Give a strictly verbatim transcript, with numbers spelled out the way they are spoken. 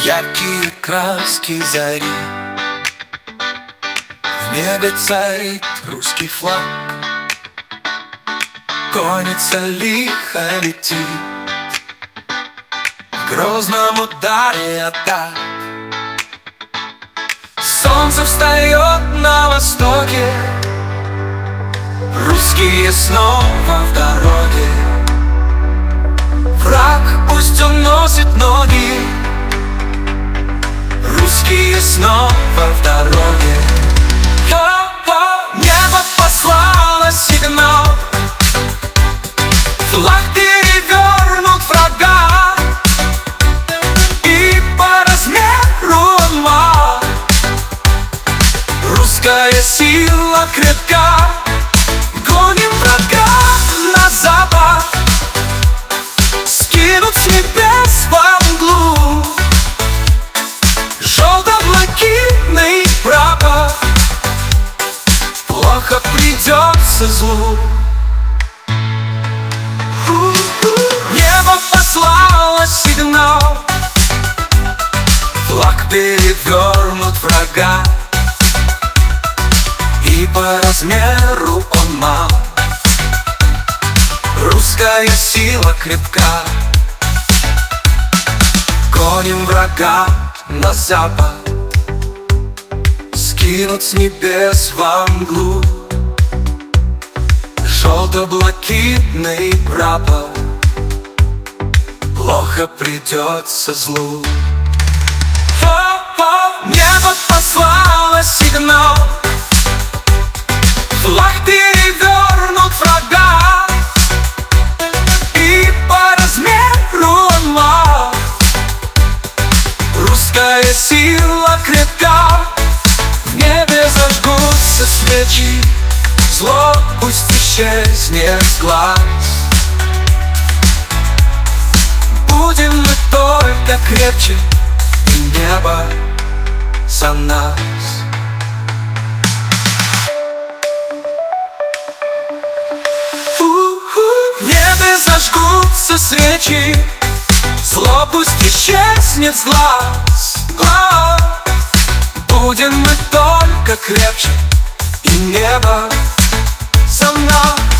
яркие краски зари. В небе царит русский флаг, конница лихо летит, в грозном ударе атак. Солнце встает на востоке, русские снова в дороге. Враг пусть уносит ноги, русские снова в дороге. Небо послало сигнал, флаг перевернут врага, и по размеру он мал. Русская сила крепка, гоним врага на запад, скинут с небес во мглу желто-блакитный прапор. Плохо придется злу. Небо послало сигнал, флаг перевернут врага, и по размеру он мал. Русская сила крепка, гоним врага на запад, скинут с небес во мглу желто-блакитный прапор. Плохо придется злу. Небо послало сигнал, флаг перевернут врага, и по размеру он мал. Русская сила крепка, в небе зажгутся свечи, зло пусть исчезнет с глаз. Будем мы только крепче, и небо за нас. В небе зажгутся свечи, зло пусть исчезнет с глаз. Будем мы только крепче, и небо за нас.